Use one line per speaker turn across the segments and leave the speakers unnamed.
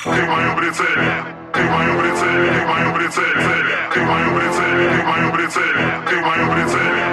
Ты в моем прицеле, ты в моем прицеле, ты в моем прицеле, ты в моем прицеле, ты в моем прицеле, ты в моем прицеле.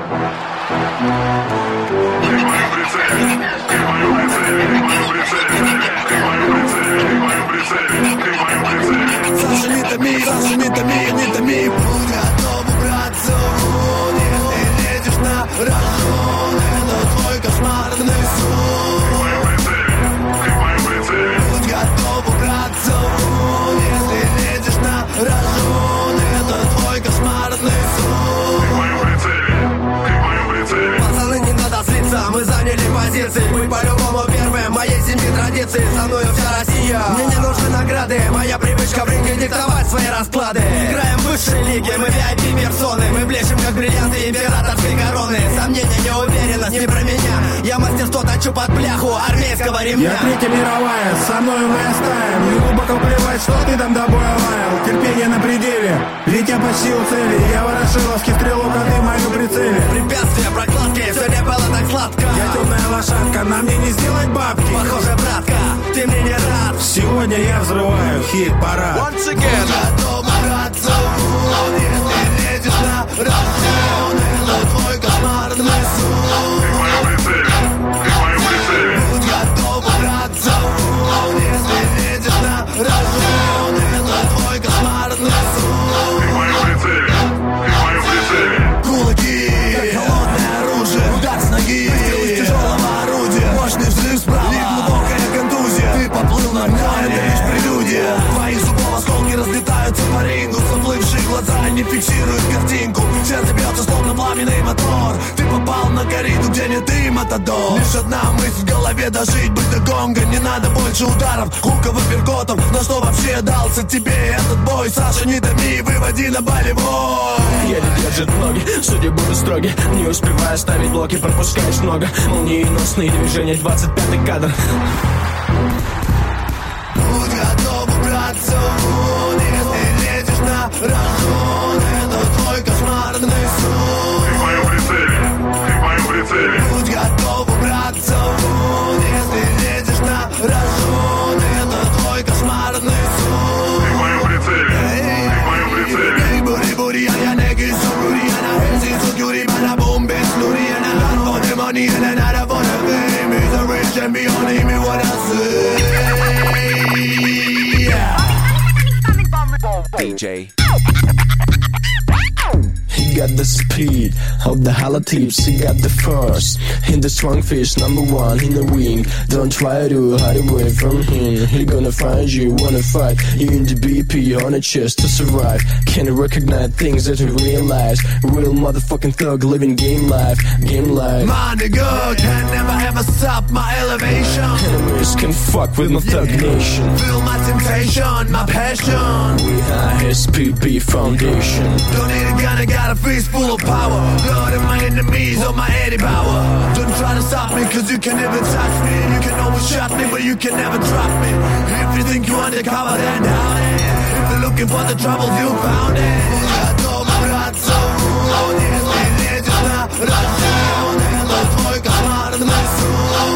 Ты в моем прицеле, ты в моем прицеле, ты в моем прицеле, ты в моем прицеле, ты в моем прицеле, ты в моем прицеле.
Саша, не томи, не томи. Будь готов убраться вон, если лезешь на рожон. Это твой кошмарный сон.
Ты в моем прицеле, ты в моем прицеле.
Будь готов убраться вон, если лезешь на рожон. Это твой кошмарный сон.
Ты в моем прицеле, ты в моем прицеле.
Пацаны, не надо злиться, мы заняли позиции. Мы по-любому первые, моей семьи традиции. Со мною вся Россия, мне не нужны награды. Моя привычка в ринге диктовать свои расклады. Играем в высшей лиге, мы VIP-персоны. Мы блещем, как бриллианты императорской короны. Сомнения, неуверенность, не про меня. Я мастерство точу под бляху армейского ремня.
Я Третья мировая, со мной мы оставим. Не глубоко плевать, что ты там до боя лаял. Терпение на пределе, ведь я почти у цели. Я ворошиловский стрелок, а ты в моем прицеле.
Препятствия, прокладки, все не было так сладко.
Я темная лошадка, на мне не сделать бабки.
Похоже, братка, ты мне не рад.
Сегодня я взрываю хит-парад.
Once again. Готов браться вон, если лезешь на рожон. Это твой кошмарный сон.
Ты в моем прицеле, ты в моем прицеле.
Будь готов браться вон, если лезешь на рожон. Это твой кошмарный сон.
Ты в моем прицеле, ты в моем прицеле.
Кулаки, как холодное оружие. Удар с ноги, из тяжелого орудия. Мощный взрыв справа и глубокая контузия. Ты поплыл на дно, это лишь прелюдия. Твои зубов осколки разлетаются по рингу. Заплывшие глаза не фиксируют картинку. Сердце бьется, словно пламенный мотор. Ты попал на кориду, где не ты, матадор. Лишь одна мысль в голове, дожить, быть до гонга. Не надо больше ударов, хуков и перготов. На что вообще дался тебе этот бой? Саша, не томи, выводи на болевой.
Еле держит ноги, судьи будут строги. Не успевая ставить блоки, пропускаешь много. Молниеносные движения, 25-й кадр.
Будь готов убраться вон, если лезешь на рожон. Это твой кошмарный сон.
Ты в моем прицеле, ты в моем прицеле.
Будь готов убраться вон, если лезешь на рожон. Это твой кошмарный сон.
Ты в моем прицеле, ты в моем прицеле.
DJ. He got the speed of the halatips, he got the force. In the strong fish, number one in the ring. Don't try to hide away from him. He gonna find you, wanna fight. You in the BP on a chest to survive. Can't recognize things that you realize. Real motherfucking thug living game life, game life.
My nigga can never ever stop my elevation.
Enemies can fuck with my thug nation.
Feel my temptation, my passion.
We are SPP Foundation.
Don't need a gun, I got a fist full of power. Lord of my enemies on my Eddie power. Don't try to stop me, cause you can never touch me. You can always shot me, but you can never drop me. If you think you're undercover, then down it. If you're looking for the trouble, you found it. Готов браться вон, если лезешь на рожон. Это твой кошмарный сон.